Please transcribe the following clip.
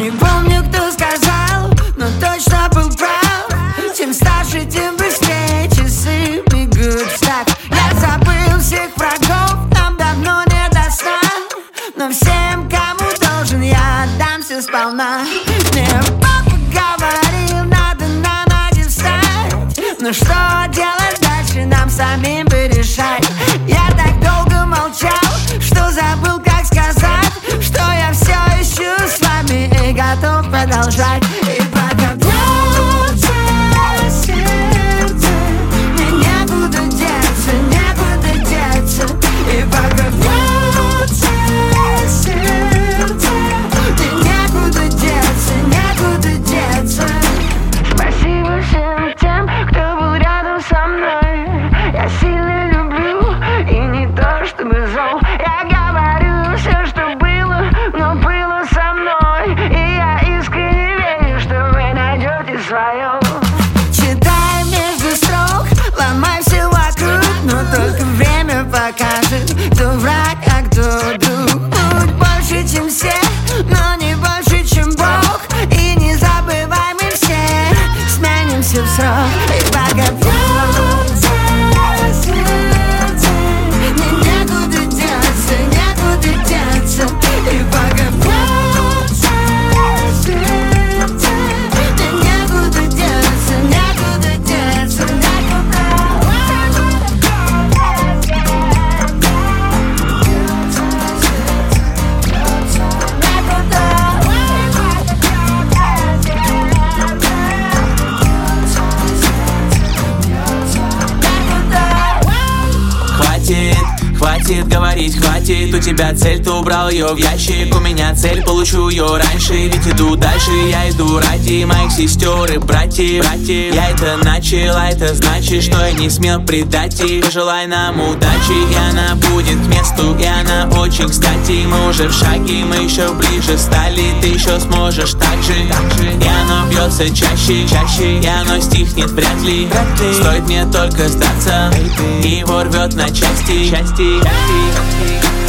Не помню, кто сказал, но точно был прав. Чем старше, тем быстрее часы бегут встать. Я забыл всех врагов, нам давно не до сна. Но всем, кому должен, я отдамся сполна. Мне папа говорил, надо на ноги встать. Но что делать дальше, нам самим порешать. Я так долго молчал, что забыл, как сказать, что я все ищу с вами и готов продолжать. И пока бьется сердце, мне некуда деться, некуда деться. И пока бьется сердце, мне некуда деться, некуда деться. Спасибо всем тем, кто был рядом со мной. Я сильно люблю и не то чтобы зол. Я говорю все, что было, но было со мной. И я искренне верю, что вы найдете свое. Читай между строк, ломай все вокруг, но только время покажет, кто враг, а кто друг. Будь больше, чем все, но не больше, чем Бог. И не забывай, мы все сменимся в срок. И пока бьется сердце, мне некуда деться, некуда деться. И пока бьется сердце, мне некуда деться, некуда деться, некуда. Хватит говорить, хватит, у тебя цель, ты убрал ее в ящик. У меня цель, получу ее раньше, ведь иду дальше. Я иду ради моих сестер и братьев. Я это начал, а это значит, что я не смел предать их. Пожелай нам удачи, и она будет к месту, и она очень кстати. Мы уже в шаге, мы еще ближе стали. Ты еще сможешь так же. И оно бьется чаще, чаще, и оно стихнет вряд ли. Стоит мне только сдаться, и его рвет на части.